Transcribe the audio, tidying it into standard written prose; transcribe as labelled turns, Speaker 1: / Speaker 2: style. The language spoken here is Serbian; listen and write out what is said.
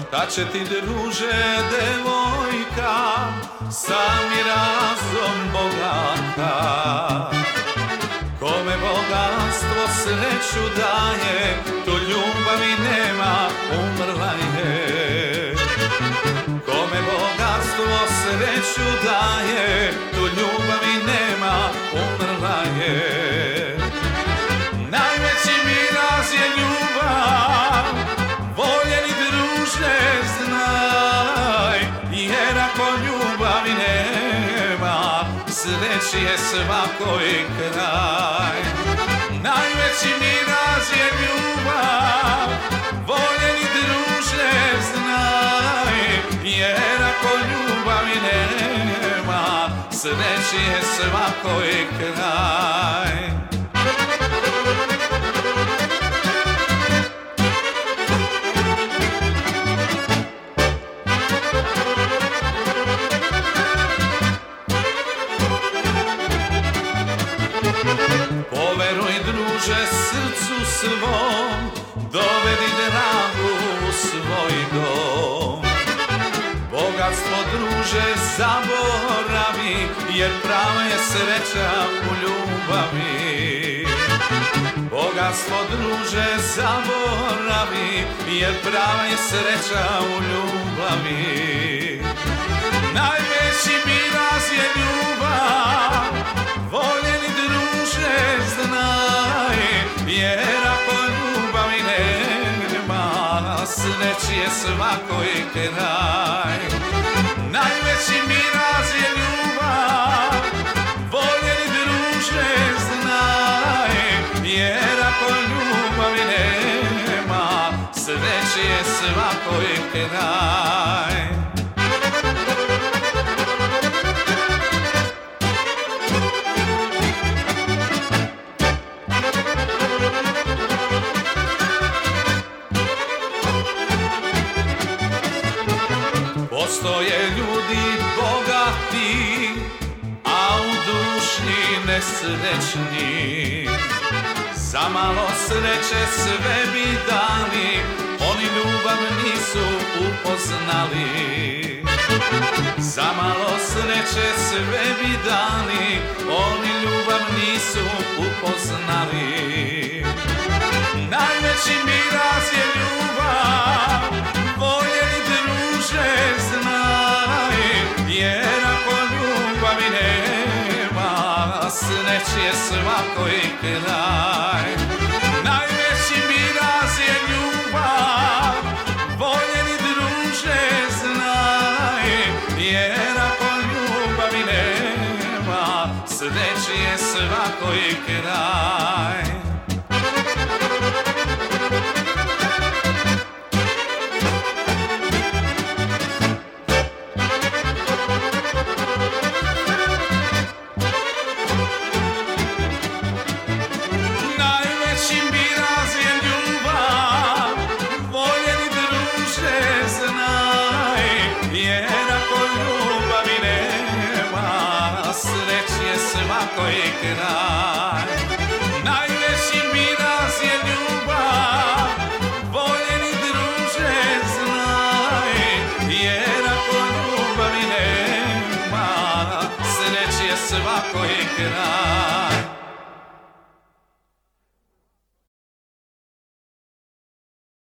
Speaker 1: Kad će ti druže devojka sa mirazom bogata, kome bogatstvo sreću daje, tu ljubavi nema, umrla je. Kome bogatstvo sreću daje, tu ljubavi nema, umrla je. Najveći miraz je ljubav, voljeni druže znaj, jer ako ljubavi nema, sreći je svakoj kraj. Najveći miraz je ljubav, voljeni druže znaj, jer ako ljubavi nema, sreći je svakoj kraj. Poveruj druže srcu svom, dovedi dragu u svoj dom. Bogatstvo druže zaboravi, jer prava je sreća u ljubavi. Bogatstvo druže zaboravi, jer prava je sreća u ljubavi. Najveći miraz je ljubav, voljeni druže znaj, jer ako ljubavi nema, sreći je svakoj kraj. Najveći miraz je ljubav, voljeni druže znaj, jer ako ljubavi nema, sreći je svakoj kraj. Postoje ljudi bogati, a u duši nesrećni. Za malo sreće sve bi dali, oni ljubav nisu upoznali. Za malo sreće sve bi dali, oni ljubav nisu upoznali. Najveći miraz je ljubav, voljeni druže znaj, jer ako ljubavi nema, sreći je svakoj kraj. Najveći miraz je ljubav, voljeni druže znaj, jer ako ljubavi nema, sreći je svakoj kraj. Sreći je svakoj kraj. Najveći miraz je ljubav, voljeni druže znaj, jer ako ljubavi nema, sreći je svakoj kraj.